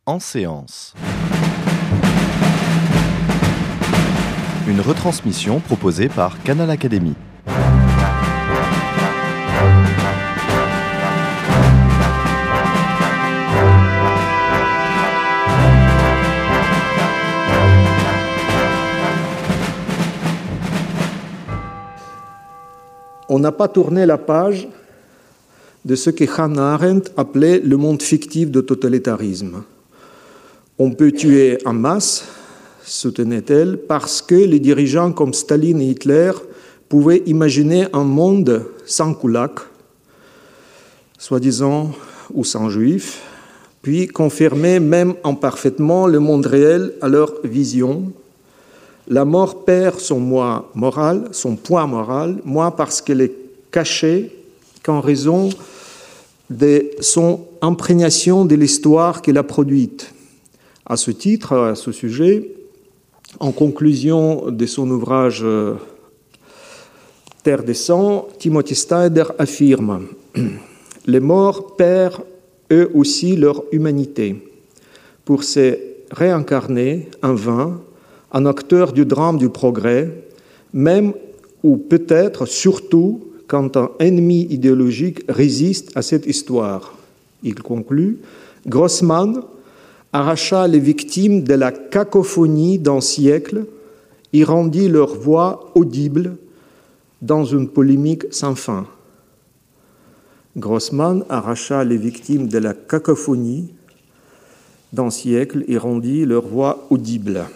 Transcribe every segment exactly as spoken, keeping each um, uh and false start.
En séance. Une retransmission proposée par Canal Académie. On n'a pas tourné la page de ce que Hannah Arendt appelait le monde fictif de totalitarisme. On peut tuer en masse, soutenait-elle, parce que les dirigeants comme Staline et Hitler pouvaient imaginer un monde sans kulak, soi-disant, ou sans juifs, puis confirmer même imparfaitement le monde réel à leur vision. La mort perd son moi moral, son poids moral, moi parce qu'elle est cachée qu'en raison de son imprégnation de l'histoire qu'elle a produite. À ce titre, à ce sujet, en conclusion de son ouvrage Terre des Sangs, Timothy Snyder affirme « Les morts perdent eux aussi leur humanité pour se réincarner en vain un acteur du drame du progrès, même ou peut-être surtout quand un ennemi idéologique résiste à cette histoire. » Il conclut « Grossman arracha les victimes de la cacophonie d'un siècle et rendit leur voix audible dans une polémique sans fin. » Grossman arracha les victimes de la cacophonie d'un siècle et rendit leur voix audible.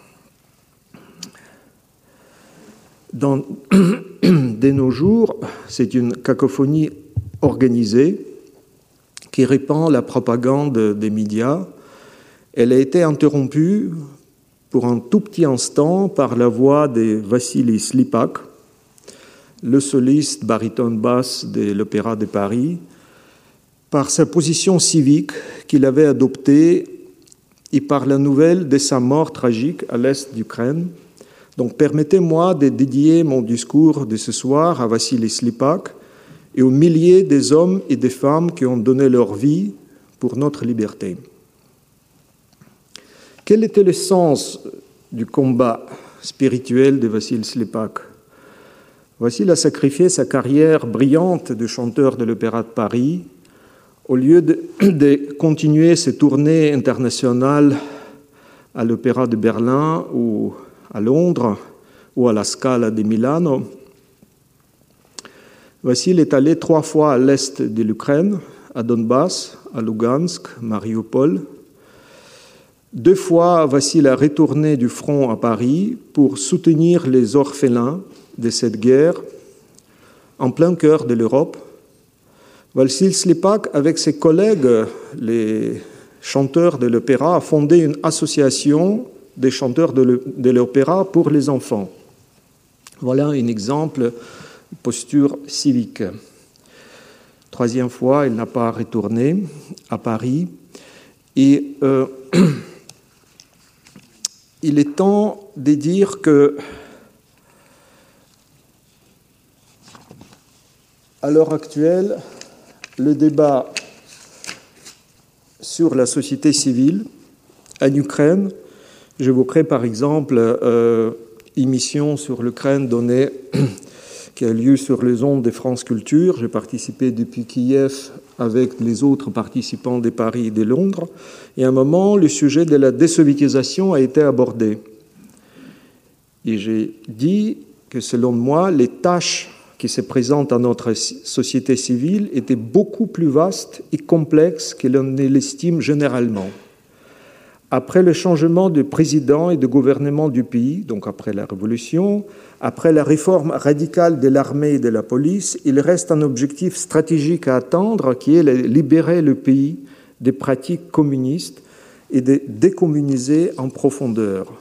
Dans, de nos jours, c'est une cacophonie organisée qui répand la propagande des médias. Elle a été interrompue pour un tout petit instant par la voix de Vassili Slipak, le soliste baryton basse de l'Opéra de Paris, par sa position civique qu'il avait adoptée et par la nouvelle de sa mort tragique à l'est d'Ukraine. Donc, permettez-moi de dédier mon discours de ce soir à Vassili Slipak et aux milliers des hommes et des femmes qui ont donné leur vie pour notre liberté. Quel était le sens du combat spirituel de Vassili Slipak ? Vassili a sacrifié sa carrière brillante de chanteur de l'Opéra de Paris au lieu de, de continuer ses tournées internationales à l'Opéra de Berlin ou à Londres ou à la Scala de Milano. Vassili est allé trois fois à l'est de l'Ukraine, à Donbass, à Lugansk, Mariupol. Deux fois, Vassili a retourné du front à Paris pour soutenir les orphelins de cette guerre en plein cœur de l'Europe. Vassili Slipak, avec ses collègues, les chanteurs de l'opéra, a fondé une association des chanteurs de l'opéra pour les enfants. Voilà un exemple de posture civique. Troisième fois, il n'a pas retourné à Paris. Et euh, il est temps de dire que, à l'heure actuelle, le débat sur la société civile en Ukraine, j'évoquerai par exemple euh, émission sur l'Ukraine donnée qui a lieu sur les ondes de France Culture. J'ai participé depuis Kiev avec les autres participants de Paris et de Londres. Et à un moment, le sujet de la désoviétisation a été abordé. Et j'ai dit que selon moi, les tâches qui se présentent à notre société civile étaient beaucoup plus vastes et complexes que l'on ne l'estime généralement. Après le changement de président et de gouvernement du pays, donc après la révolution, après la réforme radicale de l'armée et de la police, il reste un objectif stratégique à atteindre qui est de libérer le pays des pratiques communistes et de décommuniser en profondeur.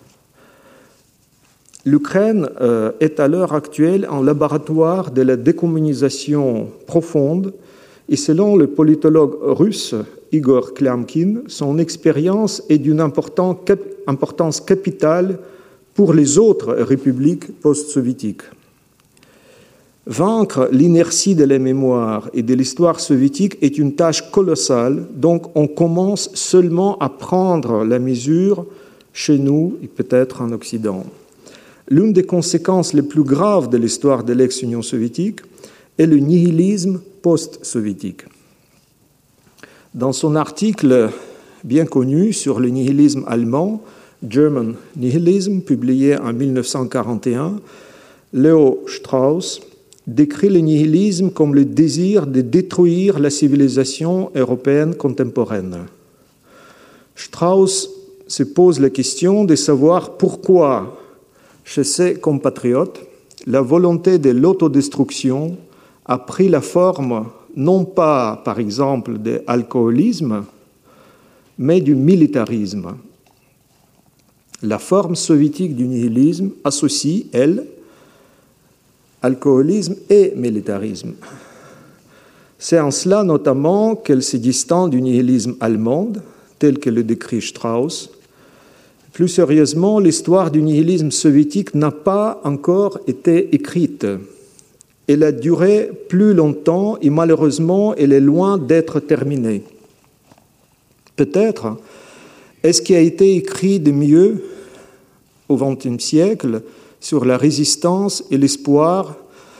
L'Ukraine euh, est à l'heure actuelle un laboratoire de la décommunisation profonde et selon le politologue russe Igor Klyamkin, son expérience est d'une importance capitale pour les autres républiques post-soviétiques. Vaincre l'inertie de la mémoire et de l'histoire soviétique est une tâche colossale, donc on commence seulement à prendre la mesure chez nous et peut-être en Occident. L'une des conséquences les plus graves de l'histoire de l'ex-Union soviétique est le nihilisme post-soviétique. Dans son article bien connu sur le nihilisme allemand, German Nihilism, publié en mille neuf cent quarante et un, Leo Strauss décrit le nihilisme comme le désir de détruire la civilisation européenne contemporaine. Strauss se pose la question de savoir pourquoi, chez ses compatriotes, la volonté de l'autodestruction a pris la forme non pas, par exemple, de l'alcoolisme, mais du militarisme. La forme soviétique du nihilisme associe, elle, alcoolisme et militarisme. C'est en cela notamment qu'elle se distingue du nihilisme allemand, tel que le décrit Strauss. Plus sérieusement, l'histoire du nihilisme soviétique n'a pas encore été écrite. Elle a duré plus longtemps et malheureusement, elle est loin d'être terminée. Peut-être, est-ce qui a été écrit de mieux au vingtième siècle sur la résistance et l'espoir?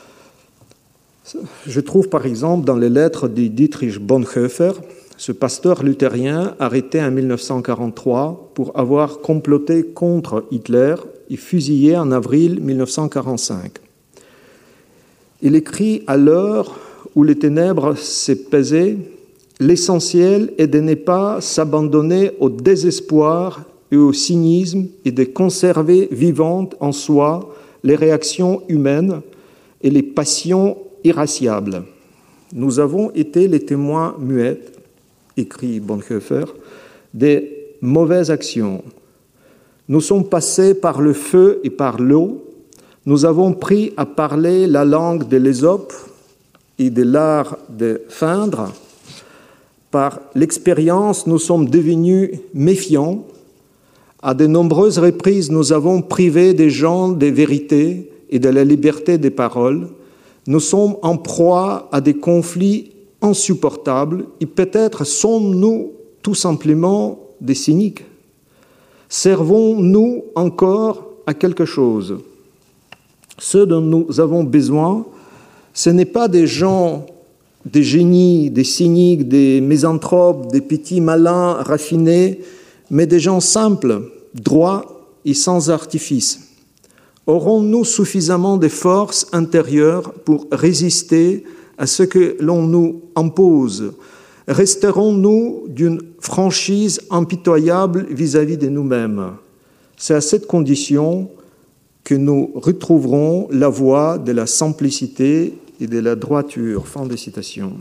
Je trouve par exemple dans les lettres de Dietrich Bonhoeffer, ce pasteur luthérien arrêté en mille neuf cent quarante-trois pour avoir comploté contre Hitler et fusillé en avril mille neuf cent quarante-cinq. Il écrit à l'heure où les ténèbres s'épaisaient, l'essentiel est de ne pas s'abandonner au désespoir et au cynisme et de conserver vivantes en soi les réactions humaines et les passions irasciables. Nous avons été les témoins muets, écrit Bonhoeffer, des mauvaises actions. Nous sommes passés par le feu et par l'eau. Nous avons pris à parler la langue de l'Ésope et de l'art de feindre. Par l'expérience, nous sommes devenus méfiants. À de nombreuses reprises, nous avons privé des gens des vérités et de la liberté des paroles. Nous sommes en proie à des conflits insupportables et peut-être sommes-nous tout simplement des cyniques. Servons-nous encore à quelque chose? Ce dont nous avons besoin, ce n'est pas des gens, des génies, des cyniques, des misanthropes, des petits malins raffinés, mais des gens simples, droits et sans artifice. Aurons-nous suffisamment de force intérieure pour résister à ce que l'on nous impose? Resterons-nous d'une franchise impitoyable vis-à-vis de nous-mêmes? C'est à cette condition que nous retrouverons la voie de la simplicité et de la droiture. Fin de citation.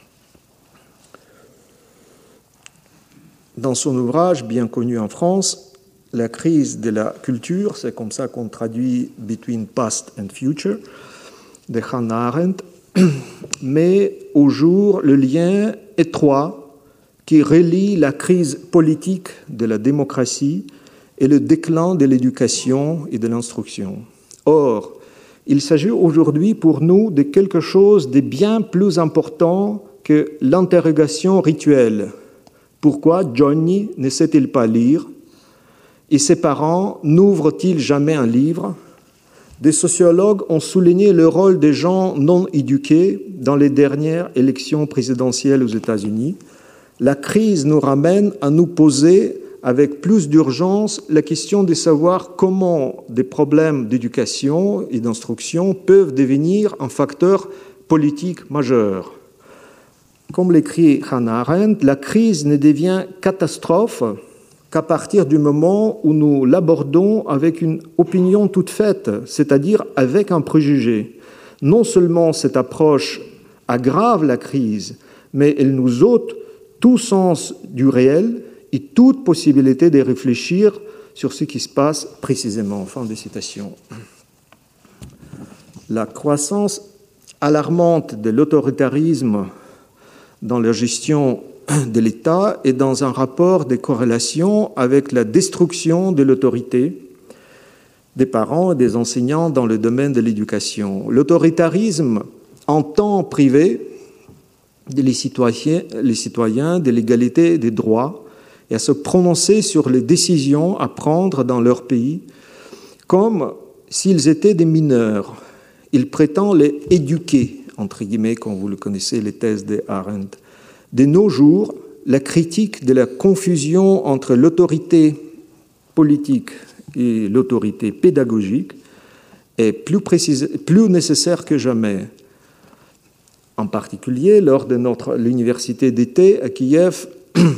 Dans son ouvrage bien connu en France, La crise de la culture, c'est comme ça qu'on traduit Between Past and Future, de Hannah Arendt, met au jour le lien étroit qui relie la crise politique de la démocratie et le déclin de l'éducation et de l'instruction. Or, il s'agit aujourd'hui pour nous de quelque chose de bien plus important que l'interrogation rituelle. Pourquoi Johnny ne sait-il pas lire? Et ses parents n'ouvrent-ils jamais un livre? Des sociologues ont souligné le rôle des gens non éduqués dans les dernières élections présidentielles aux États-Unis. La crise nous ramène à nous poser avec plus d'urgence la question de savoir comment des problèmes d'éducation et d'instruction peuvent devenir un facteur politique majeur. Comme l'écrit Hannah Arendt, la crise ne devient catastrophe qu'à partir du moment où nous l'abordons avec une opinion toute faite, c'est-à-dire avec un préjugé. Non seulement cette approche aggrave la crise, mais elle nous ôte tout sens du réel et toute possibilité de réfléchir sur ce qui se passe précisément. Fin de citation. La croissance alarmante de l'autoritarisme dans la gestion de l'État est dans un rapport de corrélation avec la destruction de l'autorité. des parents et des enseignants dans le domaine de l'éducation. L'autoritarisme entend priver les citoyens, les citoyens de l'égalité des droits et à se prononcer sur les décisions à prendre dans leur pays comme s'ils étaient des mineurs. Il prétend les éduquer, entre guillemets, comme vous le connaissez, les thèses de Arendt. De nos jours, la critique de la confusion entre l'autorité politique et l'autorité pédagogique est plus, précise, plus nécessaire que jamais. En particulier, lors de notre l'université d'été à Kiev,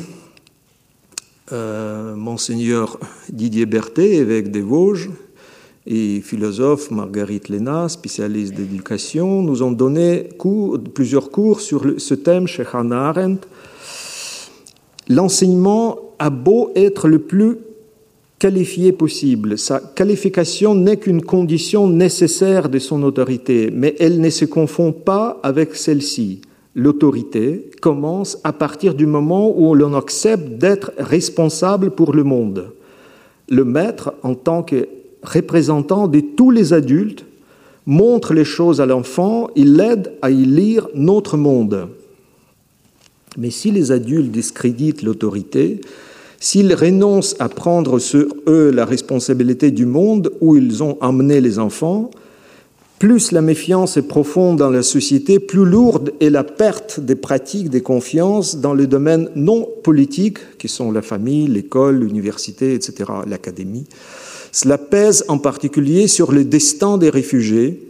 euh, Monseigneur Didier Berthet, évêque des Vosges, et philosophe Marguerite Léna, spécialiste d'éducation, nous ont donné cours, plusieurs cours sur le, ce thème chez Hannah Arendt. L'enseignement a beau être le plus qualifié possible. Sa qualification n'est qu'une condition nécessaire de son autorité, mais elle ne se confond pas avec celle-ci. L'autorité commence à partir du moment où l'on accepte d'être responsable pour le monde. Le maître, en tant que représentant de tous les adultes, montre les choses à l'enfant, il l'aide à y lire notre monde. Mais si les adultes discréditent l'autorité, s'ils renoncent à prendre sur eux la responsabilité du monde où ils ont emmené les enfants, plus la méfiance est profonde dans la société, plus lourde est la perte des pratiques de confiance dans les domaines non politiques, qui sont la famille, l'école, l'université, et cetera, l'académie. Cela pèse en particulier sur le destin des réfugiés.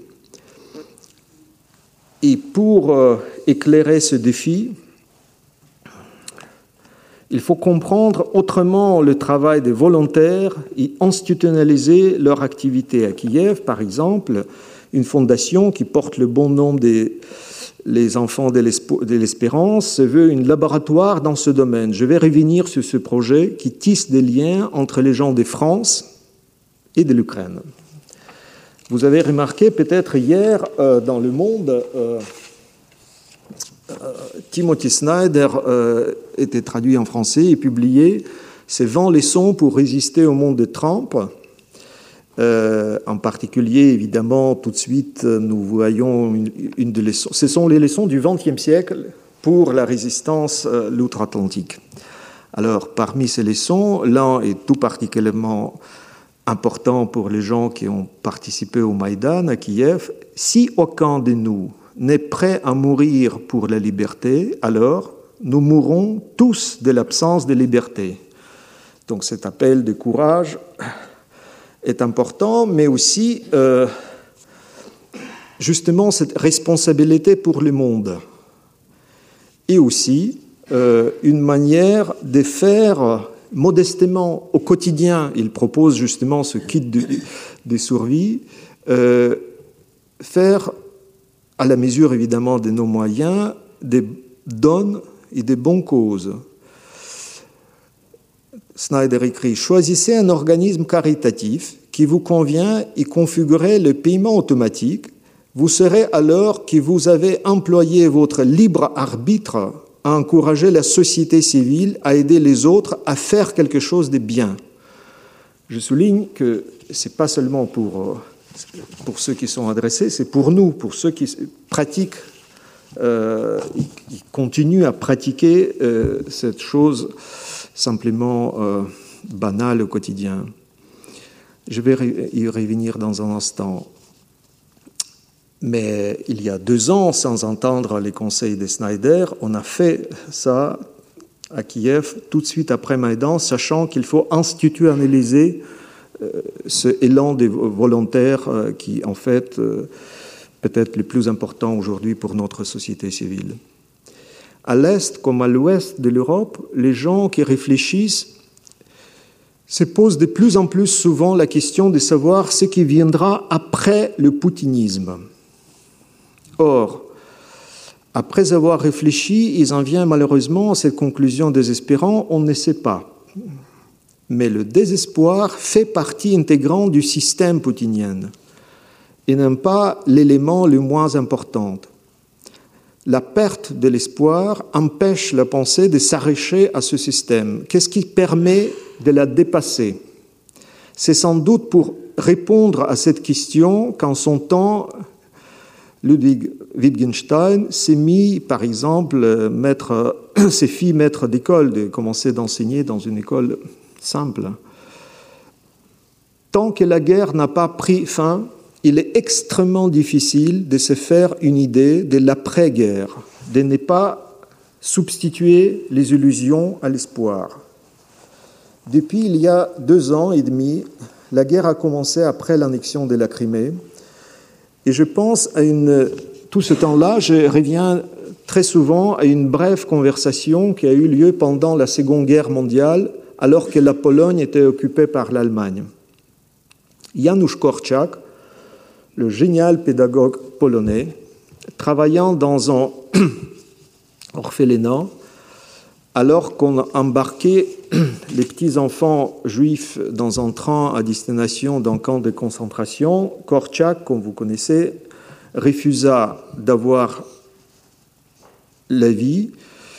Et pour euh, éclairer ce défi, il faut comprendre autrement le travail des volontaires et institutionnaliser leur activité. À Kiev, par exemple, une fondation qui porte le bon nom des les enfants de l'espérance se veut un laboratoire dans ce domaine. Je vais revenir sur ce projet qui tisse des liens entre les gens de France et de l'Ukraine. Vous avez remarqué peut-être hier euh, dans Le Monde, euh, euh, Timothy Snyder euh, était traduit en français et publié ses vingt leçons pour résister au monde de Trump. Euh, en particulier, évidemment, tout de suite, nous voyons une, une des leçons. Ce sont les leçons du vingtième siècle pour la résistance euh, l'outre-Atlantique. Alors, parmi ces leçons, l'un est tout particulièrement important pour les gens qui ont participé au Maïdan à Kiev. Si aucun de nous n'est prêt à mourir pour la liberté, alors nous mourrons tous de l'absence de liberté. Donc cet appel de courage est important, mais aussi euh, justement cette responsabilité pour le monde. Et aussi euh, une manière de faire modestement, au quotidien, il propose justement ce kit de, de survie, euh, faire, à la mesure évidemment de nos moyens, des dons et des bonnes causes. Snyder écrit « Choisissez un organisme caritatif qui vous convient et configurez le paiement automatique. Vous saurez alors que vous avez employé votre libre arbitre à encourager la société civile à aider les autres à faire quelque chose de bien. » Je souligne que ce n'est pas seulement pour, pour ceux qui sont adressés, c'est pour nous, pour ceux qui pratiquent, euh, qui continuent à pratiquer euh, cette chose simplement euh, banale au quotidien. Je vais y revenir dans un instant. Mais il y a deux ans, sans entendre les conseils de Snyder, on a fait ça à Kiev tout de suite après Maïdan, sachant qu'il faut institutionnaliser euh, ce élan des volontaires euh, qui, en fait, euh, peut-être le plus important aujourd'hui pour notre société civile. À l'Est comme à l'Ouest de l'Europe, les gens qui réfléchissent se posent de plus en plus souvent la question de savoir ce qui viendra après le poutinisme. Or, après avoir réfléchi, ils en viennent malheureusement à cette conclusion désespérante, on ne sait pas. Mais le désespoir fait partie intégrante du système poutinien et n'est pas l'élément le moins important. La perte de l'espoir empêche la pensée de s'arracher à ce système. Qu'est-ce qui permet de la dépasser ? C'est sans doute pour répondre à cette question qu'en son temps, Ludwig Wittgenstein s'est mis, par exemple, maître, ses filles maîtres d'école, de commencer d'enseigner dans une école simple. Tant que la guerre n'a pas pris fin, il est extrêmement difficile de se faire une idée de l'après-guerre, de ne pas substituer les illusions à l'espoir. Depuis il y a deux ans et demi, la guerre a commencé après l'annexion de la Crimée. Et je pense à une... Tout ce temps-là, je reviens très souvent à une brève conversation qui a eu lieu pendant la Seconde Guerre mondiale, alors que la Pologne était occupée par l'Allemagne. Janusz Korczak, le génial pédagogue polonais, travaillant dans un orphelinat, alors qu'on embarquait les petits-enfants juifs dans un train à destination d'un camp de concentration, Korczak, comme vous connaissez, refusa d'avoir la vie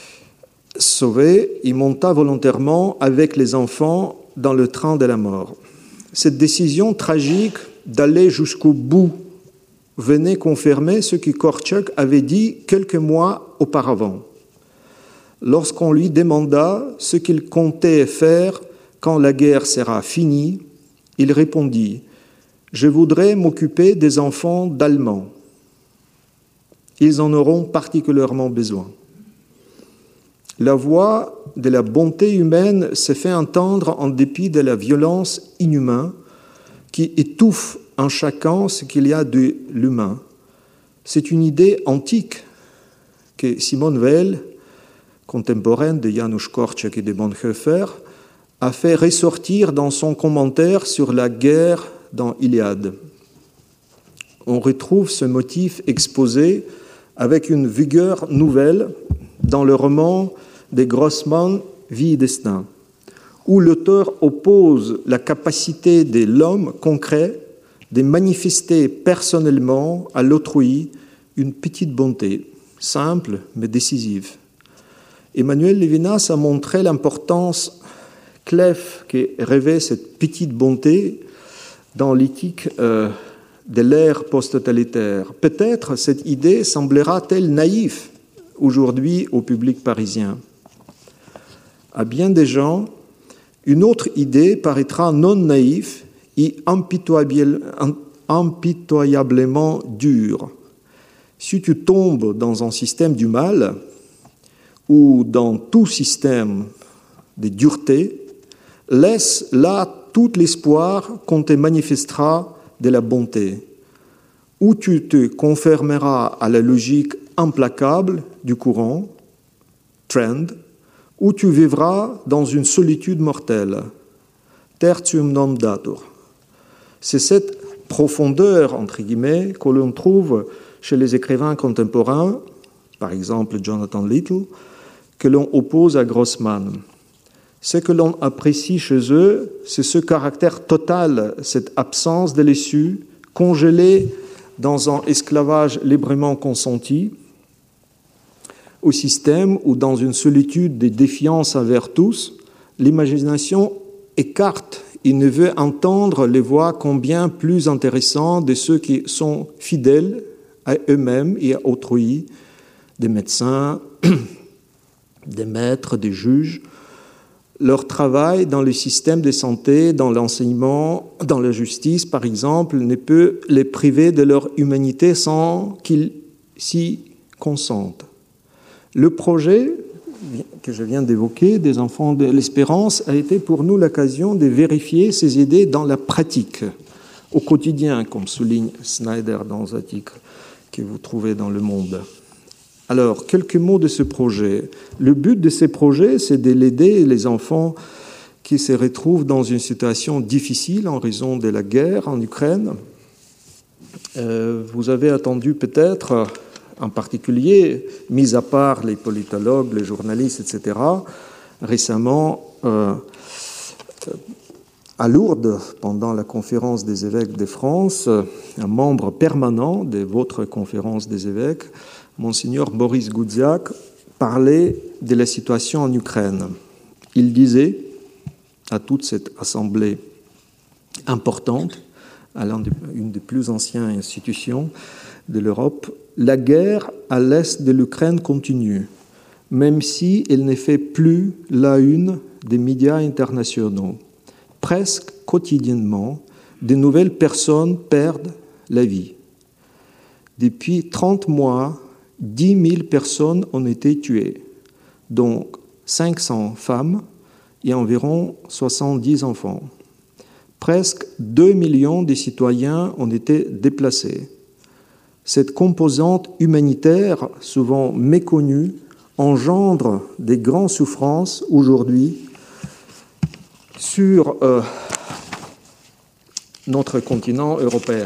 sauvée. Il monta volontairement avec les enfants dans le train de la mort. Cette décision tragique d'aller jusqu'au bout venait confirmer ce que Korczak avait dit quelques mois auparavant. Lorsqu'on lui demanda ce qu'il comptait faire quand la guerre sera finie, il répondit « Je voudrais m'occuper des enfants d'Allemands. Ils en auront particulièrement besoin. » La voix de la bonté humaine se fait entendre en dépit de la violence inhumaine qui étouffe en chacun ce qu'il y a de l'humain. C'est une idée antique que Simone Weil, contemporaine de Janusz Korczak et de Bonhoeffer, a fait ressortir dans son commentaire sur la guerre dans Iliade. On retrouve ce motif exposé avec une vigueur nouvelle dans le roman de Grossman, Vie et destin, où l'auteur oppose la capacité de l'homme concret de manifester personnellement à l'autrui une petite bonté, simple mais décisive. Emmanuel Levinas a montré l'importance clef que revêt cette petite bonté dans l'éthique euh, de l'ère post-totalitaire. Peut-être cette idée semblera-t-elle naïve aujourd'hui au public parisien. À bien des gens, une autre idée paraîtra non naïve et impitoyablement dure. Si tu tombes dans un système du mal, ou dans tout système de dureté, laisse là tout l'espoir qu'on te manifestera de la bonté, où tu te conformeras à la logique implacable du courant, trend, où tu vivras dans une solitude mortelle, tertium non datur. C'est cette profondeur, entre guillemets, que l'on trouve chez les écrivains contemporains, par exemple Jonathan Little, que l'on oppose à Grossman. Ce que l'on apprécie chez eux, c'est ce caractère total, cette absence de l'issue, congelée dans un esclavage librement consenti, au système ou dans une solitude de défiance envers tous, l'imagination écarte et ne veut entendre les voix combien plus intéressantes de ceux qui sont fidèles à eux-mêmes et à autrui, des médecins, des maîtres, des juges. Leur travail dans le système de santé, dans l'enseignement, dans la justice, par exemple, ne peut les priver de leur humanité sans qu'ils s'y consentent. Le projet que je viens d'évoquer, des enfants de l'espérance, a été pour nous l'occasion de vérifier ces idées dans la pratique, au quotidien, comme souligne Snyder dans l'article que vous trouvez dans Le Monde. Alors, quelques mots de ce projet. Le but de ces projets, c'est de l'aider les enfants qui se retrouvent dans une situation difficile en raison de la guerre en Ukraine. Euh, vous avez attendu peut-être, en particulier, mis à part les politologues, les journalistes, et cetera, récemment, euh, à Lourdes, pendant la conférence des évêques de France, un membre permanent de votre conférence des évêques, Monseigneur Boris Gudziak, parlait de la situation en Ukraine. Il disait à toute cette assemblée importante à l'une des plus anciennes institutions de l'Europe, la guerre à l'est de l'Ukraine continue, même si elle ne fait plus la une des médias internationaux. Presque quotidiennement, de nouvelles personnes perdent la vie. Depuis trente mois, dix mille personnes ont été tuées, donc cinq cents femmes et environ soixante-dix enfants. Presque deux millions de citoyens ont été déplacés. Cette composante humanitaire, souvent méconnue, engendre des grandes souffrances aujourd'hui sur euh, notre continent européen.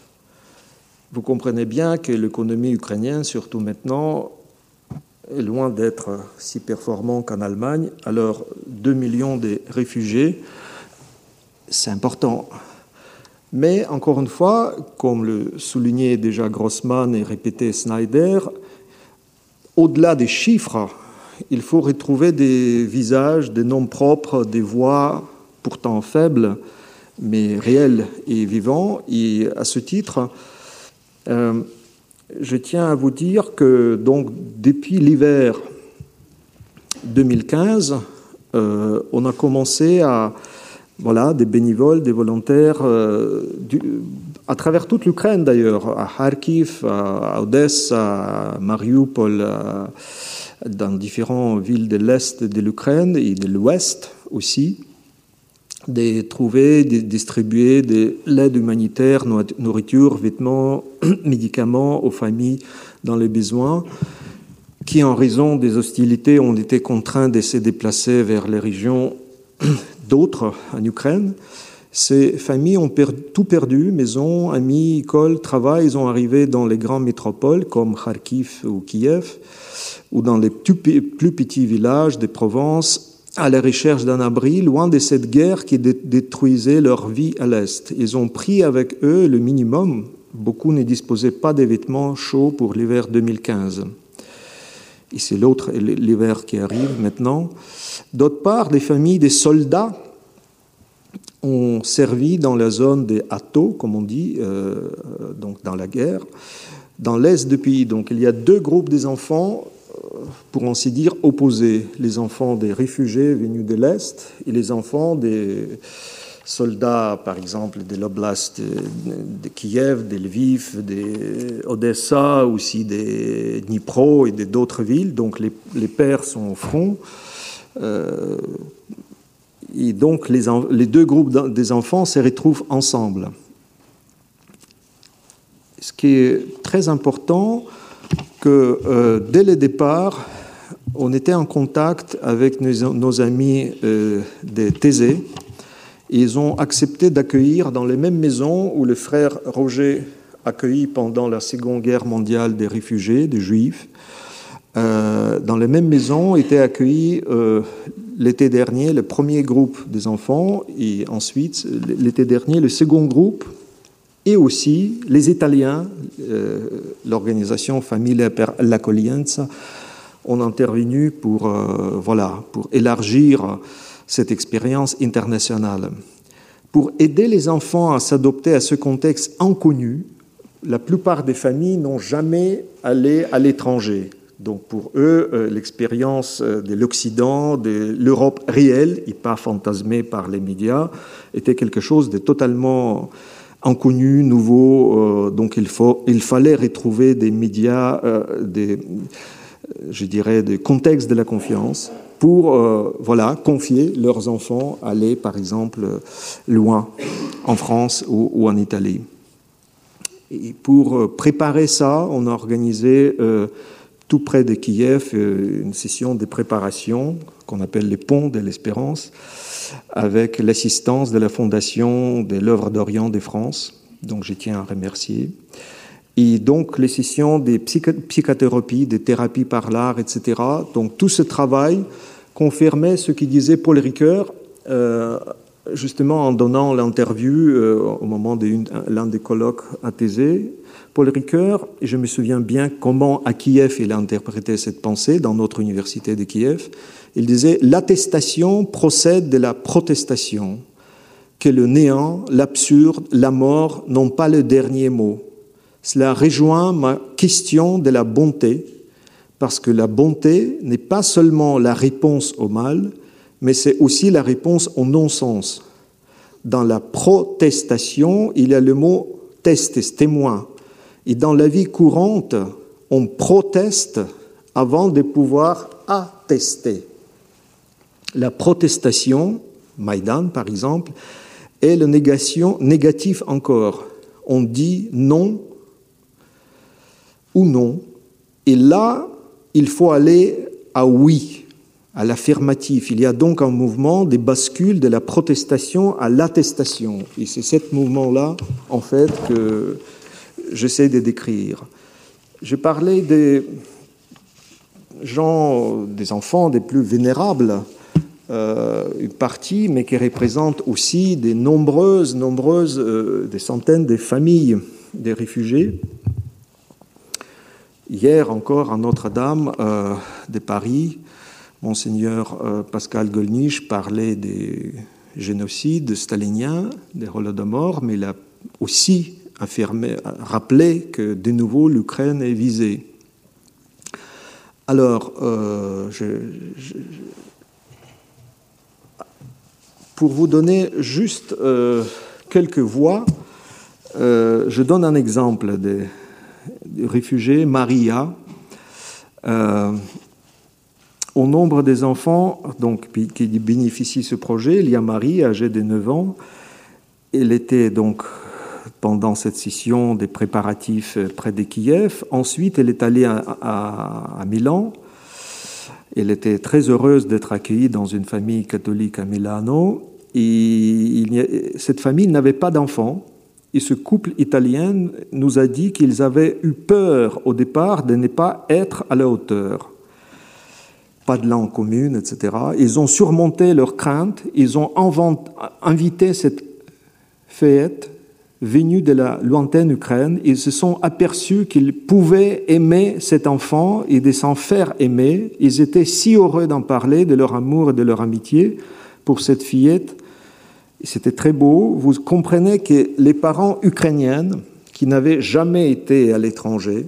Vous comprenez bien que l'économie ukrainienne, surtout maintenant, est loin d'être si performante qu'en Allemagne. Alors, deux millions de réfugiés, c'est important. Mais, encore une fois, comme le soulignait déjà Grossman et répétait Snyder, au-delà des chiffres, il faut retrouver des visages, des noms propres, des voix pourtant faibles, mais réels et vivants. Et à ce titre, euh, je tiens à vous dire que donc, depuis l'hiver deux mille quinze, euh, on a commencé à... Voilà, des bénévoles, des volontaires, euh, du, à travers toute l'Ukraine d'ailleurs, à Kharkiv, à Odessa, à Mariupol, à, dans différentes villes de l'Est de l'Ukraine et de l'Ouest aussi, de trouver, de distribuer de l'aide humanitaire, nourriture, vêtements, médicaments aux familles dans les besoins, qui en raison des hostilités ont été contraints de se déplacer vers les régions d'autres en Ukraine. Ces familles ont perdu, tout perdu, maisons, amis, écoles, travail. Ils ont arrivé dans les grandes métropoles comme Kharkiv ou Kiev, ou dans les plus, plus petits villages des provinces, à la recherche d'un abri, loin de cette guerre qui détruisait leur vie à l'Est. Ils ont pris avec eux le minimum. Beaucoup ne disposaient pas de vêtements chauds pour l'hiver deux mille quinze. Et c'est l'autre, l'hiver qui arrive maintenant. D'autre part, des familles des soldats ont servi dans la zone des Atto, comme on dit, euh, donc dans la guerre, dans l'est du pays. Donc il y a deux groupes des enfants, pour ainsi dire, opposés. Les enfants des réfugiés venus de l'est et les enfants des soldats, par exemple, de l'oblast de, de Kiev, de Lviv, d'Odessa, aussi de Dnipro et d'autres villes. Donc les, les pères sont au front. Euh, et donc les, les deux groupes des enfants se retrouvent ensemble. Ce qui est très important, que euh, dès le départ, on était en contact avec nos, nos amis euh, de Thésée. Ils ont accepté d'accueillir dans les mêmes maisons où le frère Roger accueillit pendant la Seconde Guerre mondiale des réfugiés, des Juifs. Euh, dans les mêmes maisons étaient accueillis euh, l'été dernier le premier groupe des enfants et ensuite l'été dernier le second groupe et aussi les Italiens, euh, l'organisation Famiglia per l'Accoglienza, ont intervenu pour, euh, voilà, pour élargir cette expérience internationale. Pour aider les enfants à s'adapter à ce contexte inconnu, la plupart des familles n'ont jamais allé à l'étranger. Donc pour eux, euh, l'expérience de l'Occident, de l'Europe réelle, et pas fantasmée par les médias, était quelque chose de totalement inconnu, nouveau. Euh, donc il, faut, il fallait retrouver des médias, euh, des, je dirais, des contextes de la confiance pour euh, voilà, confier leurs enfants à aller, par exemple, loin, en France ou, ou en Italie. Et pour préparer ça, on a organisé euh, tout près de Kiev euh, une session de préparation qu'on appelle les ponts de l'espérance, avec l'assistance de la Fondation de l'œuvre d'Orient de France, donc je tiens à remercier. Et donc les sessions des psychothérapies, des thérapies par l'art, et cetera. Donc tout ce travail confirmait ce qu'il disait Paul Ricoeur, euh, justement en donnant l'interview euh, au moment de une, l'un des colloques à Thésée. Paul Ricoeur, et je me souviens bien comment à Kiev il a interprété cette pensée dans notre université de Kiev, il disait « L'attestation procède de la protestation. que le néant, l'absurde, la mort n'ont pas le dernier mot. Cela rejoint ma question de la bonté, parce que la bonté n'est pas seulement la réponse au mal, mais c'est aussi la réponse au non-sens. Dans la protestation, il y a le mot « testes », témoin. Et dans la vie courante, on proteste avant de pouvoir attester. La protestation, Maïdan par exemple, est le négation, négatif encore. On dit non ou non. Et là, il faut aller à oui, à l'affirmatif. Il y a donc un mouvement des bascules de la protestation à l'attestation. Et c'est ce mouvement-là, en fait, que j'essaie de décrire. Je parlais des gens, des enfants des plus vénérables, euh, une partie, mais qui représente aussi des nombreuses, nombreuses, euh, des centaines de familles des réfugiés. Hier encore, à Notre-Dame euh, de Paris, Monseigneur euh, Pascal Gollnisch parlait des génocides staliniens, des Holodomor, mais il a aussi affirmé, rappelé que de nouveau l'Ukraine est visée. Alors, euh, je, je, pour vous donner juste euh, quelques voix, euh, je donne un exemple de, de réfugié, Maria. Euh, au nombre des enfants donc, qui bénéficient de ce projet, il y a Marie, âgée de neuf ans. Elle était donc, pendant cette session, des préparatifs près de Kiev. Ensuite, elle est allée à, à, à Milan. Elle était très heureuse d'être accueillie dans une famille catholique à Milano. Et il y a, cette famille n'avait pas d'enfants. Et ce couple italien nous a dit qu'ils avaient eu peur au départ de ne pas être à la hauteur. Pas de langue commune, et cetera. Ils ont surmonté leurs craintes. Ils ont inventé, invité cette fillette venue de la lointaine Ukraine. Ils se sont aperçus qu'ils pouvaient aimer cet enfant et de s'en faire aimer. Ils étaient si heureux d'en parler, de leur amour et de leur amitié pour cette fillette. C'était très beau. Vous comprenez que les parents ukrainiens qui n'avaient jamais été à l'étranger,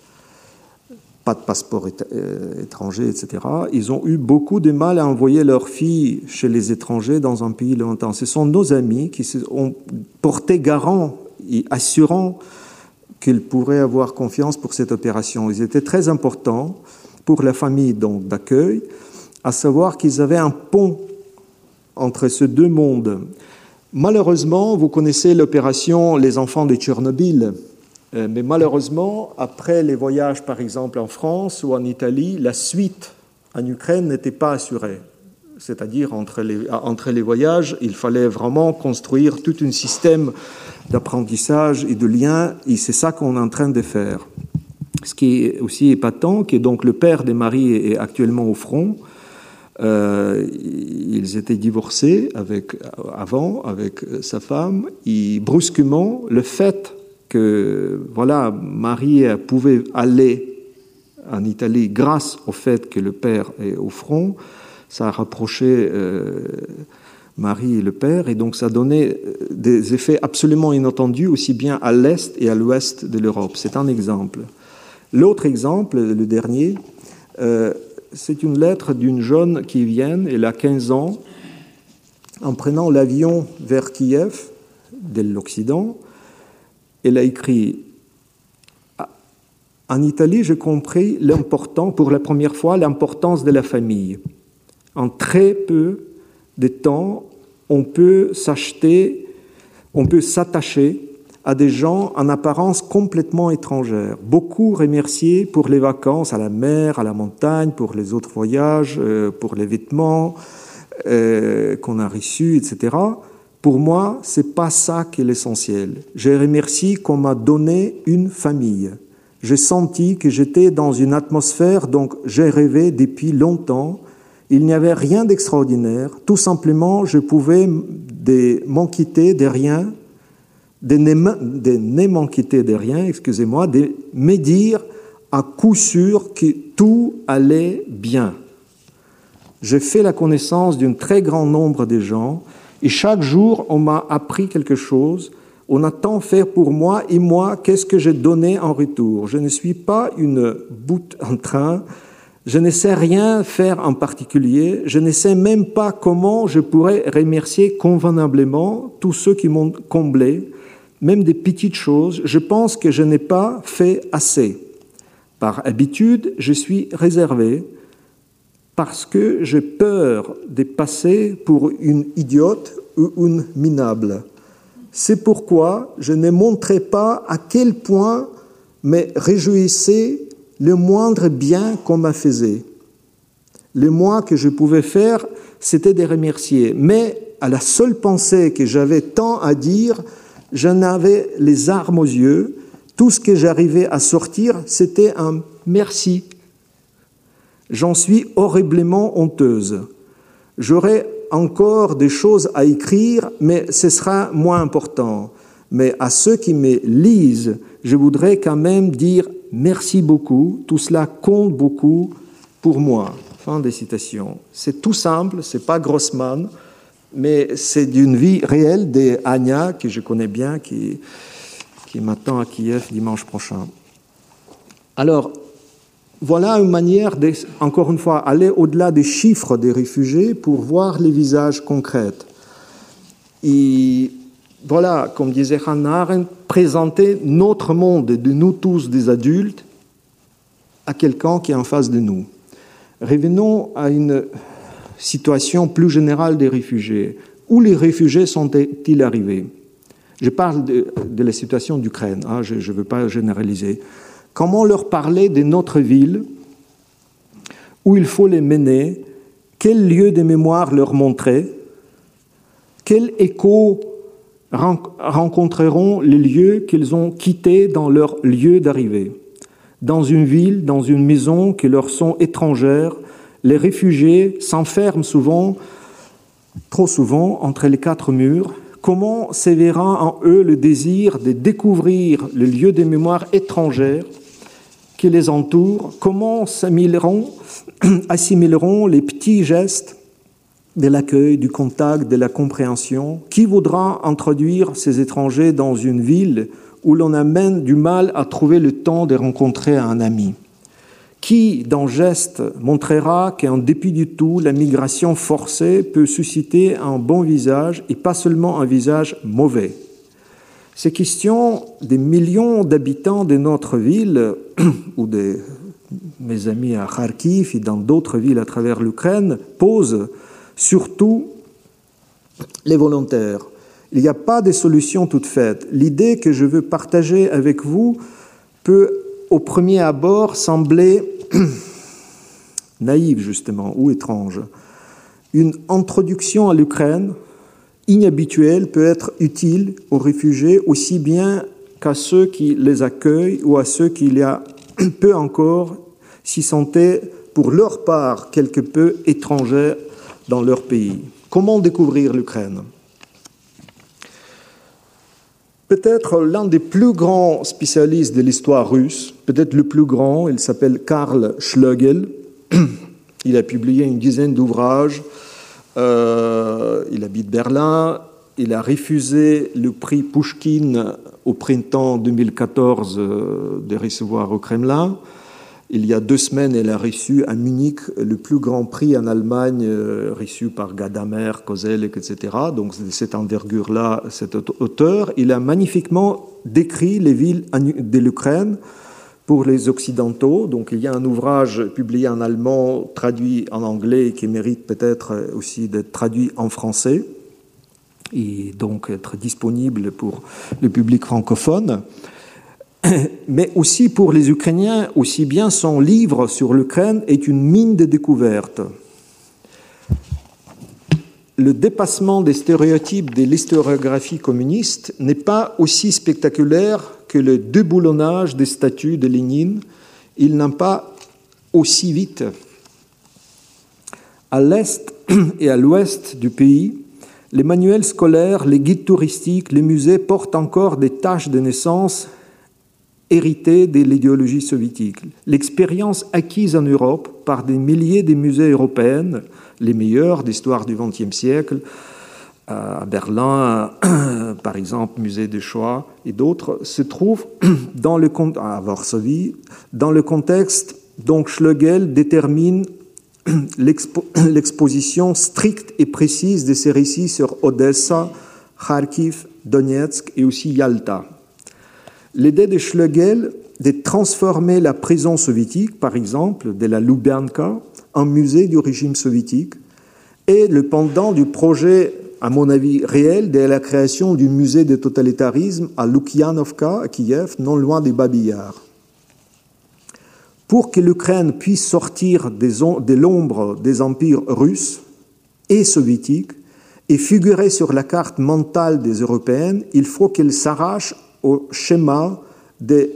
pas de passeport étranger, et cetera, ils ont eu beaucoup de mal à envoyer leurs filles chez les étrangers dans un pays lointain. Ce sont nos amis qui se ont porté garant et assurant qu'ils pourraient avoir confiance pour cette opération. Ils étaient très importants pour la famille donc, d'accueil, à savoir qu'ils avaient un pont entre ces deux mondes. Malheureusement, vous connaissez l'opération Les enfants de Tchernobyl, mais malheureusement, après les voyages, par exemple, en France ou en Italie, la suite en Ukraine n'était pas assurée. C'est-à-dire, entre les, entre les voyages, il fallait vraiment construire tout un système d'apprentissage et de liens, et c'est ça qu'on est en train de faire. Ce qui est aussi épatant, que donc le père de Marie est actuellement au front. Euh, ils étaient divorcés avec, avant avec sa femme, et brusquement, le fait que voilà, Marie pouvait aller en Italie grâce au fait que le père est au front, ça a rapproché euh, Marie et le père, et donc ça donnait des effets absolument inattendus aussi bien à l'est et à l'ouest de l'Europe. C'est un exemple. L'autre exemple, le dernier, euh, c'est une lettre d'une jeune qui vient, elle a quinze ans, en prenant l'avion vers Kiev, de l'Occident. Elle a écrit « En Italie, j'ai compris l'important, pour la première fois, l'importance de la famille. En très peu de temps, on peut s'acheter, on peut s'attacher à des gens en apparence complètement étrangères. Beaucoup remerciés pour les vacances à la mer, à la montagne, pour les autres voyages, euh, pour les vêtements euh, qu'on a reçus, et cetera. Pour moi, c'est pas ça qui est l'essentiel. J'ai remercié qu'on m'a donné une famille. J'ai senti que j'étais dans une atmosphère dont j'ai rêvé depuis longtemps. Il n'y avait rien d'extraordinaire. Tout simplement, je pouvais m'en quitter de rien, de ne m'en quitter de rien, excusez-moi, de me dire à coup sûr que tout allait bien. J'ai fait la connaissance d'un très grand nombre de gens. Et chaque jour, on m'a appris quelque chose. On a tant fait pour moi, et moi, qu'est-ce que j'ai donné en retour? Je ne suis pas une boute en train. Je ne sais rien faire en particulier. Je ne sais même pas comment je pourrais remercier convenablement tous ceux qui m'ont comblé, même des petites choses. Je pense que je n'ai pas fait assez. Par habitude, je suis réservé parce que j'ai peur de passer pour une idiote ou une minable. C'est pourquoi je ne montrais pas à quel point me réjouissait le moindre bien qu'on m'a faisait. Le moins que je pouvais faire, c'était de remercier. Mais à la seule pensée que j'avais tant à dire, j'en avais les larmes aux yeux. Tout ce que j'arrivais à sortir, c'était un « merci ». J'en suis horriblement honteuse. J'aurais encore des choses à écrire, mais ce sera moins important. Mais à ceux qui me lisent, je voudrais quand même dire merci beaucoup. Tout cela compte beaucoup pour moi. Fin des citations. C'est tout simple, c'est pas Grossman, mais c'est d'une vie réelle d'Anya, que je connais bien, qui, qui m'attend à Kiev dimanche prochain. Alors, voilà une manière, de, encore une fois, aller au-delà des chiffres des réfugiés pour voir les visages concrets. Et voilà, comme disait Hannah Arendt, présenter notre monde de nous tous des adultes à quelqu'un qui est en face de nous. Revenons à une situation plus générale des réfugiés. Où les réfugiés sont-ils arrivés? Je parle de, de la situation d'Ukraine, hein, je ne veux pas généraliser. Comment leur parler de notre ville, où il faut les mener, quel lieu de mémoire leur montrer, quel écho rencontreront les lieux qu'ils ont quittés dans leur lieu d'arrivée. Dans une ville, dans une maison qui leur sont étrangères, les réfugiés s'enferment souvent, trop souvent, entre les quatre murs. Comment s'éveillera en eux le désir de découvrir le lieu de mémoire étrangère qui les entourent? Comment assimileront, assimileront les petits gestes de l'accueil, du contact, de la compréhension? Qui voudra introduire ces étrangers dans une ville où l'on a même du mal à trouver le temps de rencontrer un ami? Qui, dans geste, montrera qu'en dépit du tout, la migration forcée peut susciter un bon visage et pas seulement un visage mauvais? Ces questions des millions d'habitants de notre ville, ou de mes amis à Kharkiv et dans d'autres villes à travers l'Ukraine, posent surtout les volontaires. Il n'y a pas de solution toute faite. L'idée que je veux partager avec vous peut, au premier abord, sembler naïve, justement, ou étrange. Une introduction à l'Ukraine inhabituelle peut être utile aux réfugiés aussi bien qu'à ceux qui les accueillent ou à ceux qui, il y a peu encore, s'y sentaient pour leur part quelque peu étrangers dans leur pays. Comment découvrir l'Ukraine? Peut-être l'un des plus grands spécialistes de l'histoire russe, peut-être le plus grand, il s'appelle Karl Schlegel. Il a publié une dizaine d'ouvrages. Euh, il habite Berlin. Il a refusé le prix Pouchkine au printemps deux mille quatorze euh, de recevoir au Kremlin. Il y a deux semaines, elle a reçu à Munich le plus grand prix en Allemagne, euh, reçu par Gadamer, Kozelek, et cetera. Donc, de cette envergure-là, cet auteur, il a magnifiquement décrit les villes de l'Ukraine pour les Occidentaux. Donc, il y a un ouvrage publié en allemand, traduit en anglais, qui mérite peut-être aussi d'être traduit en français et donc être disponible pour le public francophone. Mais aussi pour les Ukrainiens, aussi bien son livre sur l'Ukraine est une mine de découvertes. Le dépassement des stéréotypes de l'historiographie communiste n'est pas aussi spectaculaire que le déboulonnage des statues de Lénine. Il n'a pas aussi vite. À l'est et à l'ouest du pays, les manuels scolaires, les guides touristiques, les musées portent encore des taches de naissance héritée de l'idéologie soviétique. L'expérience acquise en Europe par des milliers de musées européens, les meilleurs d'histoire du vingtième siècle, à Berlin, par exemple, musée de Shoah et d'autres, se trouvent dans le, à Varsovie, dans le contexte. Donc Schlegel détermine l'expo, l'exposition stricte et précise de ces récits sur Odessa, Kharkiv, Donetsk et aussi Yalta. L'idée de Schlegel de transformer la prison soviétique, par exemple, de la Lubyanka, en musée du régime soviétique, est le pendant du projet, à mon avis, réel de la création du musée de totalitarisme à Lukyanovka, à Kiev, non loin des Babillard. Pour que l'Ukraine puisse sortir des on- de l'ombre des empires russes et soviétiques et figurer sur la carte mentale des Européennes, il faut qu'elle s'arrache au schéma de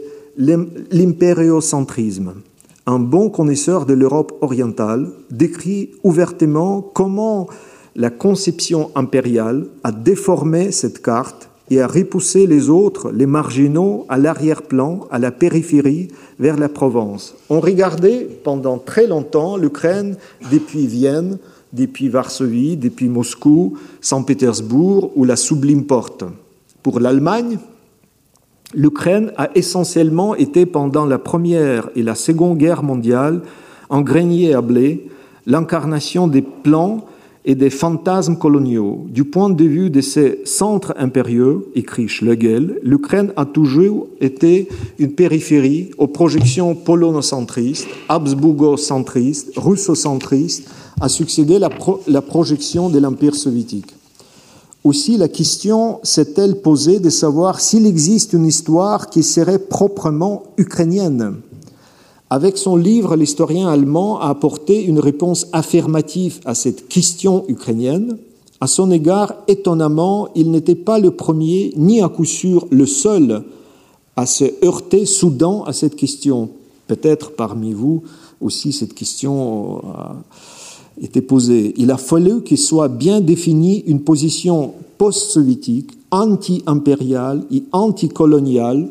l'impériocentrisme. Un bon connaisseur de l'Europe orientale décrit ouvertement comment la conception impériale a déformé cette carte et a repoussé les autres, les marginaux, à l'arrière-plan, à la périphérie, vers la Provence. On regardait pendant très longtemps l'Ukraine depuis Vienne, depuis Varsovie, depuis Moscou, Saint-Pétersbourg ou la Sublime Porte. Pour l'Allemagne, l'Ukraine a essentiellement été pendant la Première et la Seconde Guerre mondiale un grenier à blé, l'incarnation des plans et des fantasmes coloniaux. Du point de vue de ces centres impérieux, écrit Schlegel, l'Ukraine a toujours été une périphérie aux projections polonocentristes, habsbourgocentristes, russocentristes, a succédé la, pro- la projection de l'Empire soviétique. Aussi, la question s'est-elle posée de savoir s'il existe une histoire qui serait proprement ukrainienne. Avec son livre, l'historien allemand a apporté une réponse affirmative à cette question ukrainienne. À son égard, étonnamment, il n'était pas le premier, ni à coup sûr le seul, à se heurter soudain à cette question. Peut-être parmi vous aussi cette question a été posée. Il a fallu qu'il soit bien définie une position post-soviétique, anti-impériale et anti-coloniale,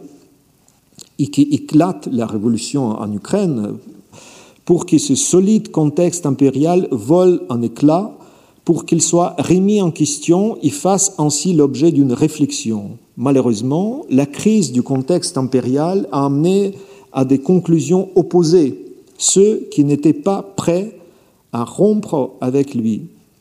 et qui éclate la révolution en Ukraine, pour que ce solide contexte impérial vole en éclats, pour qu'il soit remis en question et fasse ainsi l'objet d'une réflexion. Malheureusement, la crise du contexte impérial a amené à des conclusions opposées, ceux qui n'étaient pas prêts à rompre avec lui.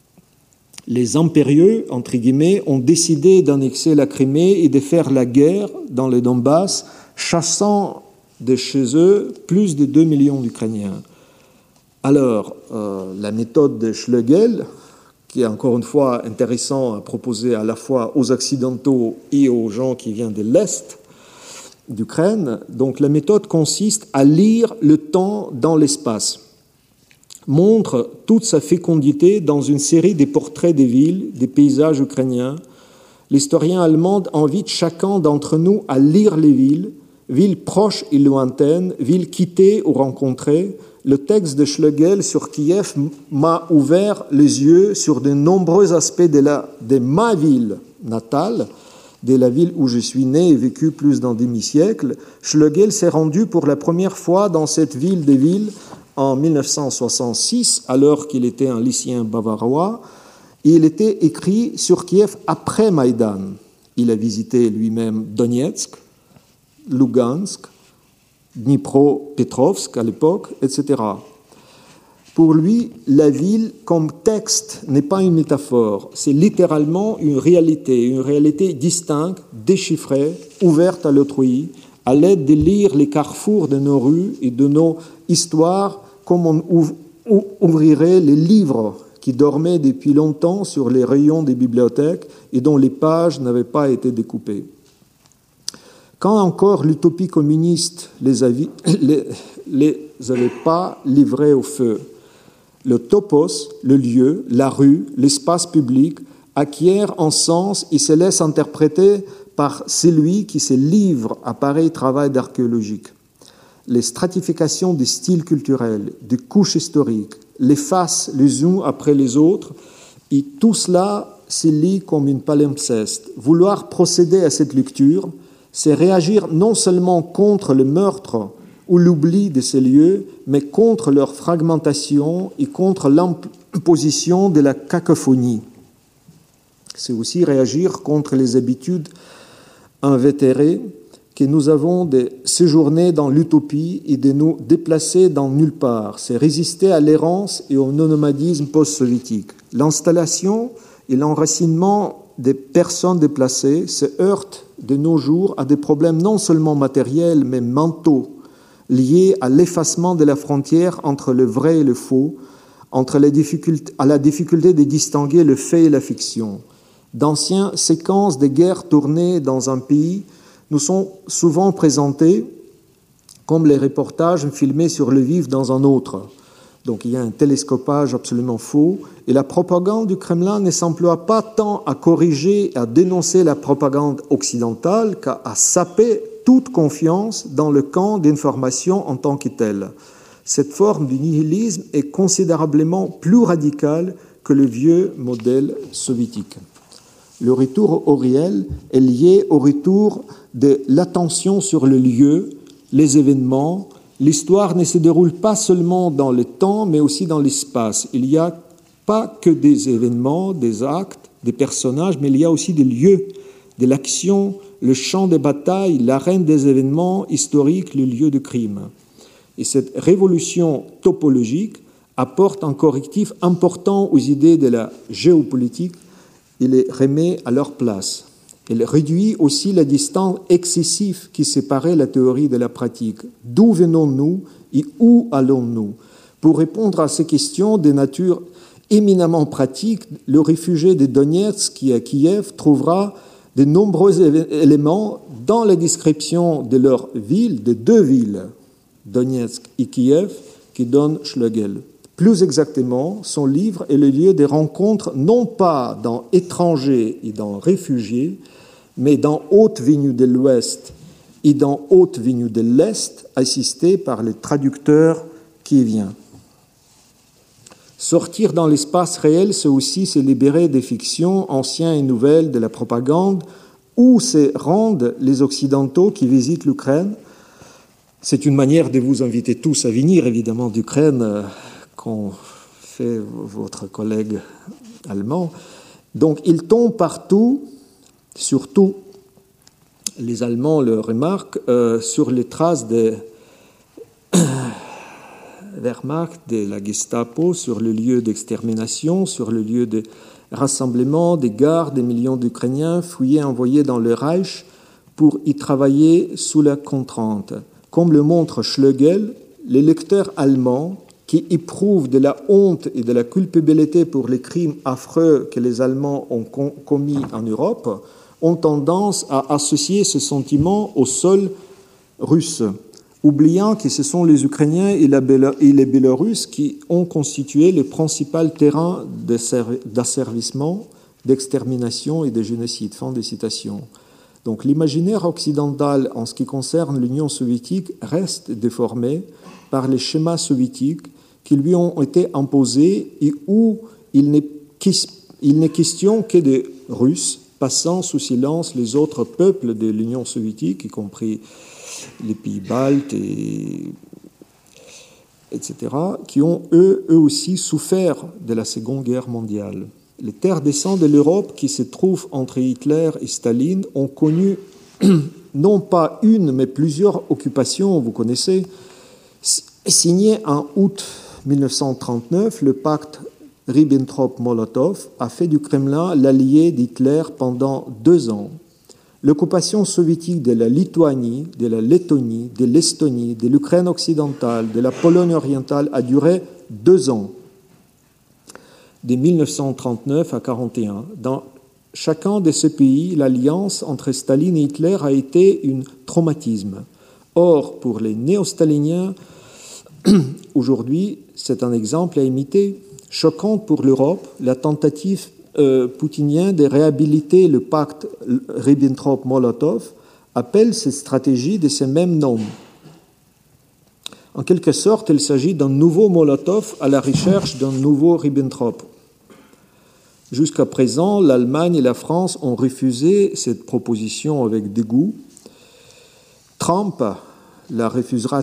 Les impérieux, entre guillemets, ont décidé d'annexer la Crimée et de faire la guerre dans le Donbass, chassant de chez eux plus de deux millions d'Ukrainiens. Alors, euh, la méthode de Schlegel, qui est encore une fois intéressant à proposer à la fois aux Occidentaux et aux gens qui viennent de l'Est d'Ukraine, donc la méthode consiste à lire le temps dans l'espace, montre toute sa fécondité dans une série des portraits des villes, des paysages ukrainiens. L'historien allemand invite chacun d'entre nous à lire les villes, villes proches et lointaines, villes quittées ou rencontrées. Le texte de Schlegel sur Kiev m'a ouvert les yeux sur de nombreux aspects de, la, de ma ville natale, de la ville où je suis né et vécu plus d'un demi-siècle. Schlegel s'est rendu pour la première fois dans cette ville des villes en mille neuf cent soixante-six, alors qu'il était un lycéen bavarois. Et il était écrit sur Kiev après Maïdan. Il a visité lui-même Donetsk, Lugansk, Dnipro-Petrovsk à l'époque, et cetera. Pour lui, la ville comme texte n'est pas une métaphore, c'est littéralement une réalité, une réalité distincte, déchiffrée, ouverte à l'autrui, à l'aide de lire les carrefours de nos rues et de nos histoires comme on ouvrirait les livres qui dormaient depuis longtemps sur les rayons des bibliothèques et dont les pages n'avaient pas été découpées. Quand encore l'utopie communiste les avait, les, les avait pas livrés au feu, le topos, le lieu, la rue, l'espace public acquiert un sens et se laisse interpréter par celui qui se livre à pareil travail d'archéologique. Les stratifications des styles culturels, des couches historiques, les faces les unes après les autres, et tout cela se lit comme une palimpseste. Vouloir procéder à cette lecture, c'est réagir non seulement contre le meurtre ou l'oubli de ces lieux, mais contre leur fragmentation et contre l'imposition de la cacophonie. C'est aussi réagir contre les habitudes invétérées que nous avons de séjourner dans l'utopie et de nous déplacer dans nulle part. C'est résister à l'errance et au nomadisme post-soviétique. L'installation et l'enracinement des personnes déplacées se heurtent de nos jours à des problèmes non seulement matériels, mais mentaux, liés à l'effacement de la frontière entre le vrai et le faux, entre les difficultés, à la difficulté de distinguer le fait et la fiction. D'anciennes séquences de guerres tournées dans un pays nous sont souvent présentés comme les reportages filmés sur le vif dans un autre. Donc il y a un télescopage absolument faux, et la propagande du Kremlin ne s'emploie pas tant à corriger et à dénoncer la propagande occidentale qu'à saper toute confiance dans le camp d'information en tant que tel. Cette forme du nihilisme est considérablement plus radicale que le vieux modèle soviétique. Le retour au réel est lié au retour de l'attention sur le lieu, les événements. L'histoire ne se déroule pas seulement dans le temps, mais aussi dans l'espace. Il n'y a pas que des événements, des actes, des personnages, mais il y a aussi des lieux, de l'action, le champ de bataille, l'arène des événements historiques, le lieu de crime. Et cette révolution topologique apporte un correctif important aux idées de la géopolitique. Il les remet à leur place. Elle réduit aussi la distance excessive qui séparait la théorie de la pratique. D'où venons-nous et où allons-nous? Pour répondre à ces questions de nature éminemment pratique, le réfugié de Donetsk qui est à Kiev trouvera de nombreux éléments dans la description de leur ville, de deux villes, Donetsk et Kiev, qui donnent Schlegel. Plus exactement, son livre est le lieu des rencontres non pas dans étrangers et dans réfugiés, mais dans haute venue de l'Ouest et dans haute venue de l'Est, assistés par les traducteurs qui viennent. Sortir dans l'espace réel, c'est aussi se libérer des fictions anciennes et nouvelles de la propagande, où se rendent les Occidentaux qui visitent l'Ukraine. C'est une manière de vous inviter tous à venir, évidemment, d'Ukraine, qu'ont fait votre collègue allemand. Donc, ils tombent partout, surtout les Allemands le remarquent, euh, sur les traces de Wehrmacht, de la Gestapo, sur le lieu d'extermination, sur le lieu de rassemblement, des gares, des millions d'Ukrainiens fouillés, envoyés dans le Reich pour y travailler sous la contrainte. Comme le montre Schlegel, les lecteurs allemands qui éprouvent de la honte et de la culpabilité pour les crimes affreux que les Allemands ont commis en Europe, ont tendance à associer ce sentiment au sol russe, oubliant que ce sont les Ukrainiens et les Bélarusses qui ont constitué le principal terrain d'asservissement, d'extermination et de génocide. Fin de citation. Donc l'imaginaire occidental en ce qui concerne l'Union soviétique reste déformé par les schémas soviétiques qui lui ont été imposés et où il n'est question que des Russes passant sous silence les autres peuples de l'Union soviétique, y compris les pays baltes, et, etc., qui ont eux, eux aussi souffert de la Seconde Guerre mondiale. Les terres des sangs de l'Europe qui se trouvent entre Hitler et Staline ont connu non pas une, mais plusieurs occupations, vous connaissez. Signé en août mille neuf cent trente-neuf, le pacte Ribbentrop-Molotov a fait du Kremlin l'allié d'Hitler pendant deux ans. L'occupation soviétique de la Lituanie, de la Lettonie, de l'Estonie, de l'Ukraine occidentale, de la Pologne orientale a duré deux ans, de mille neuf cent trente-neuf à mille neuf cent quarante et un. Dans chacun de ces pays, l'alliance entre Staline et Hitler a été un traumatisme. Or, pour les néo-staliniens, aujourd'hui, c'est un exemple à imiter. Choquante pour l'Europe, la tentative euh, poutinienne de réhabiliter le pacte Ribbentrop-Molotov appelle cette stratégie de ce même nom. En quelque sorte, il s'agit d'un nouveau Molotov à la recherche d'un nouveau Ribbentrop. Jusqu'à présent, l'Allemagne et la France ont refusé cette proposition avec dégoût. Trump la refusera-t-il ?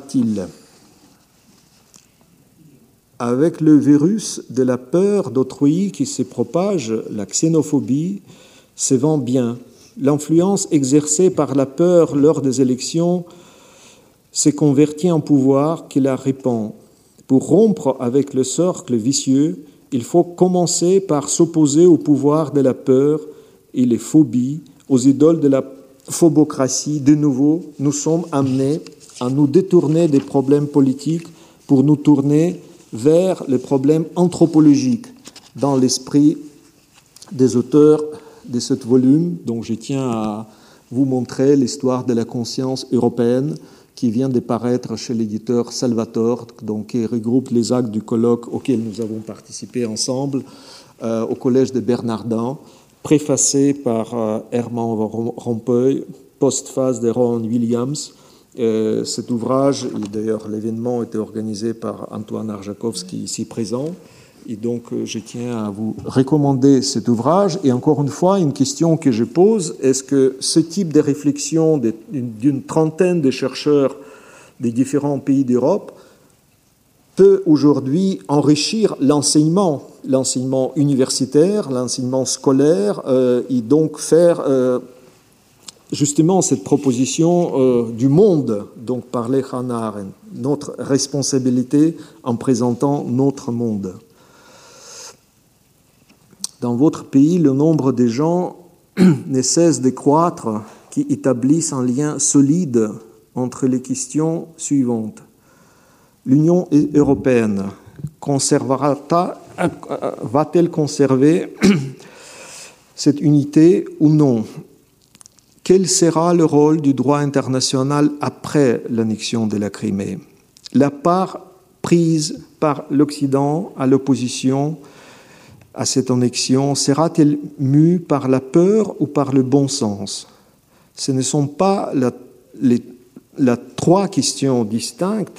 Avec le virus de la peur d'autrui qui se propage, la xénophobie, se vend bien. L'influence exercée par la peur lors des élections s'est convertie en pouvoir qui la répand. Pour rompre avec le cercle vicieux, il faut commencer par s'opposer au pouvoir de la peur et les phobies, aux idoles de la phobocratie. De nouveau, nous sommes amenés à nous détourner des problèmes politiques pour nous tourner vers les problèmes anthropologiques dans l'esprit des auteurs de ce volume, dont je tiens à vous montrer l'histoire de la conscience européenne qui vient de paraître chez l'éditeur Salvator, donc qui regroupe les actes du colloque auquel nous avons participé ensemble euh, au Collège de Bernardin, préfacé par euh, Herman Rompuy, postface de Rowan Williams. Euh, cet ouvrage, et d'ailleurs l'événement était organisé par Antoine Arjakovski ici présent, et donc euh, je tiens à vous recommander cet ouvrage. Et encore une fois, une question que je pose, est-ce que ce type de réflexion d'une trentaine de chercheurs des différents pays d'Europe peut aujourd'hui enrichir l'enseignement, l'enseignement universitaire, l'enseignement scolaire, euh, et donc faire euh, justement cette proposition euh, du monde, donc parlait Hannah Arendt, notre responsabilité en présentant notre monde. Dans votre pays, le nombre de gens ne cesse de croître qui établissent un lien solide entre les questions suivantes. L'Union européenne conservera, va-t-elle conserver cette unité ou non? Quel sera le rôle du droit international après l'annexion de la Crimée? La part prise par l'Occident à l'opposition à cette annexion sera-t-elle mue par la peur ou par le bon sens? Ce ne sont pas la, les, la trois questions distinctes,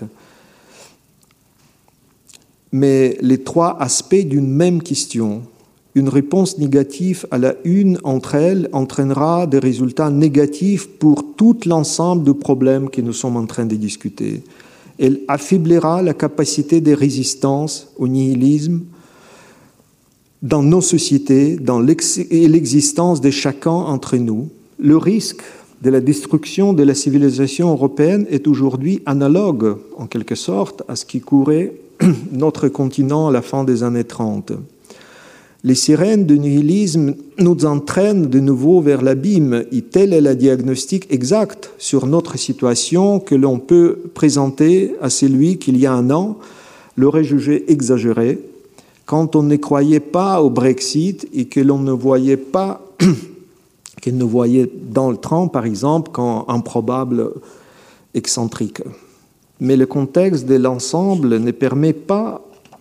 mais les trois aspects d'une même question. Une réponse négative à la une entre elles entraînera des résultats négatifs pour tout l'ensemble de problèmes que nous sommes en train de discuter. Elle affaiblira la capacité de résistance au nihilisme dans nos sociétés, dans l'existence de chacun entre nous. Le risque de la destruction de la civilisation européenne est aujourd'hui analogue, en quelque sorte, à ce qui courait notre continent à la fin des années trente. Les sirènes du nihilisme nous entraînent de nouveau vers l'abîme, et tel est le diagnostic exact sur notre situation que l'on peut présenter à celui qui, il y a un an, l'aurait jugé exagéré, quand on ne croyait pas au Brexit et que l'on ne voyait pas, qu'il ne voyait Donald Trump, par exemple, comme improbable excentrique. Mais le contexte de l'ensemble ne permet pas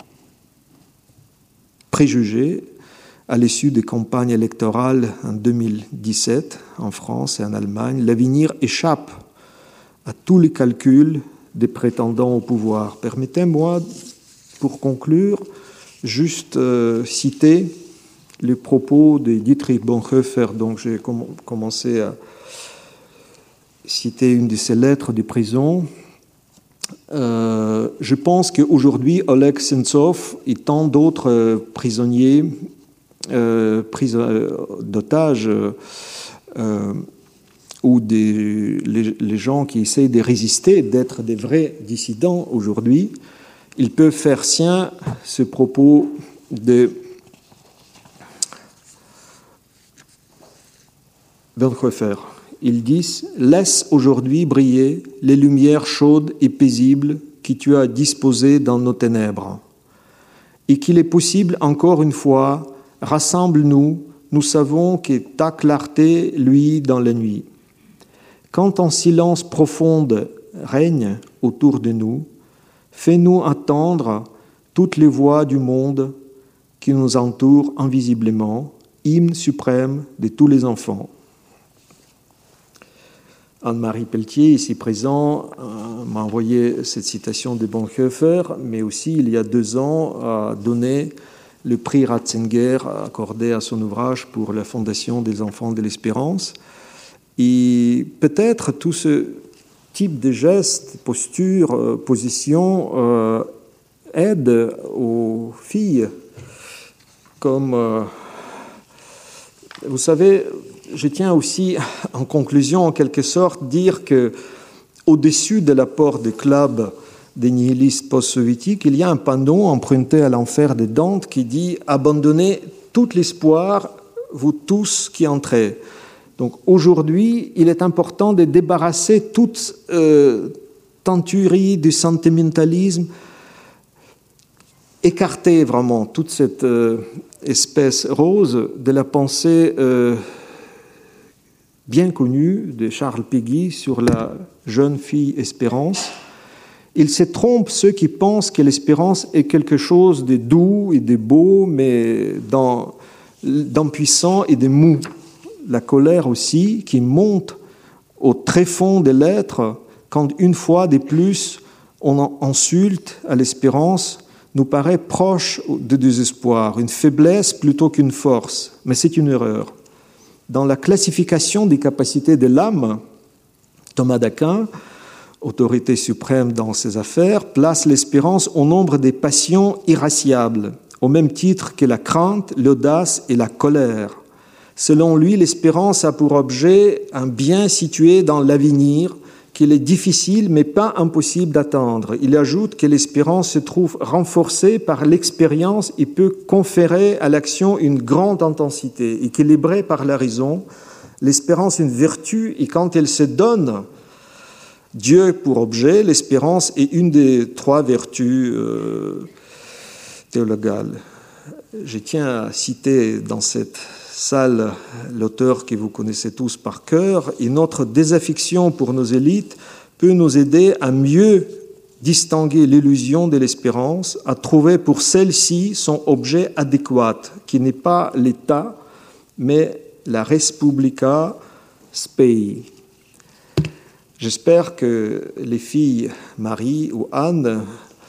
préjuger à l'issue des campagnes électorales en deux mille dix-sept en France et en Allemagne. L'avenir échappe à tous les calculs des prétendants au pouvoir. Permettez-moi, pour conclure, juste euh, citer les propos de Dietrich Bonhoeffer. Donc j'ai com- commencé à citer une de ses lettres de prison. Euh, je pense qu'aujourd'hui, Oleg Sentsov et tant d'autres euh, prisonniers, euh, pris euh, d'otages, euh, ou des, les, les gens qui essayent de résister, d'être des vrais dissidents aujourd'hui, ils peuvent faire sien ce propos de Bonhoeffer. Ils disent « Laisse aujourd'hui briller les lumières chaudes et paisibles que tu as disposées dans nos ténèbres. Et qu'il est possible, encore une fois, rassemble-nous, nous savons que ta clarté luit dans la nuit. Quand un silence profond règne autour de nous, fais-nous entendre toutes les voix du monde qui nous entourent invisiblement, hymne suprême de tous les enfants. » Anne-Marie Pelletier, ici présent, euh, m'a envoyé cette citation de Bonhoeffer, mais aussi, il y a deux ans, a donné le prix Ratzinger accordé à son ouvrage pour la Fondation des Enfants de l'Espérance. Et peut-être tout ce type de gestes, postures, positions euh, aident aux filles comme... Euh, Vous savez, je tiens aussi, en conclusion, en quelque sorte, dire que au-dessus de l'apport des clubs des nihilistes post-soviétiques, il y a un panneau emprunté à l'enfer de Dante qui dit « Abandonnez tout l'espoir, vous tous qui entrez ». Donc aujourd'hui, il est important de débarrasser toute euh, tenturie du sentimentalisme, écarter vraiment toute cette euh, espèce rose de la pensée euh, bien connue de Charles Péguy sur la jeune fille Espérance. Ils se trompent ceux qui pensent que l'espérance est quelque chose de doux et de beau, mais d'impuissant et de mou. La colère aussi, qui monte au tréfonds de l'être, quand une fois de plus on insulte à l'espérance, nous paraît proche de désespoir, une faiblesse plutôt qu'une force. Mais c'est une erreur. Dans la classification des capacités de l'âme, Thomas d'Aquin, autorité suprême dans ses affaires, place l'espérance au nombre des passions irasciables, au même titre que la crainte, l'audace et la colère. Selon lui, l'espérance a pour objet un bien situé dans l'avenir, qu'il est difficile mais pas impossible d'atteindre. Il ajoute que l'espérance se trouve renforcée par l'expérience et peut conférer à l'action une grande intensité. Équilibrée par la raison, l'espérance est une vertu et quand elle se donne Dieu pour objet, l'espérance est une des trois vertus euh, théologales. Je tiens à citer dans cette salle l'auteur que vous connaissez tous par cœur, et notre désaffection pour nos élites peut nous aider à mieux distinguer l'illusion de l'espérance, à trouver pour celle-ci son objet adéquat, qui n'est pas l'État, mais la res publica spei. J'espère que les filles Marie ou Anne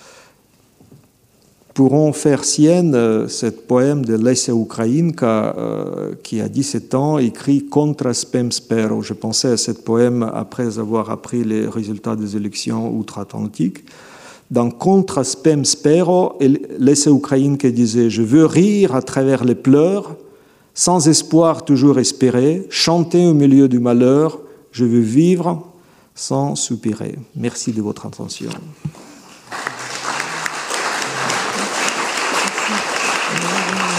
pourront faire sienne cette poème de Lesia Ukrainka euh, qui, à dix-sept ans, écrit « Contra spem spero ». Je pensais à cette poème après avoir appris les résultats des élections outre-Atlantique. Dans « Contra spem spero », Lesia Ukrainka disait « Je veux rire à travers les pleurs, sans espoir toujours espérer, chanter au milieu du malheur, je veux vivre sans soupirer ». Merci de votre attention. Thank you.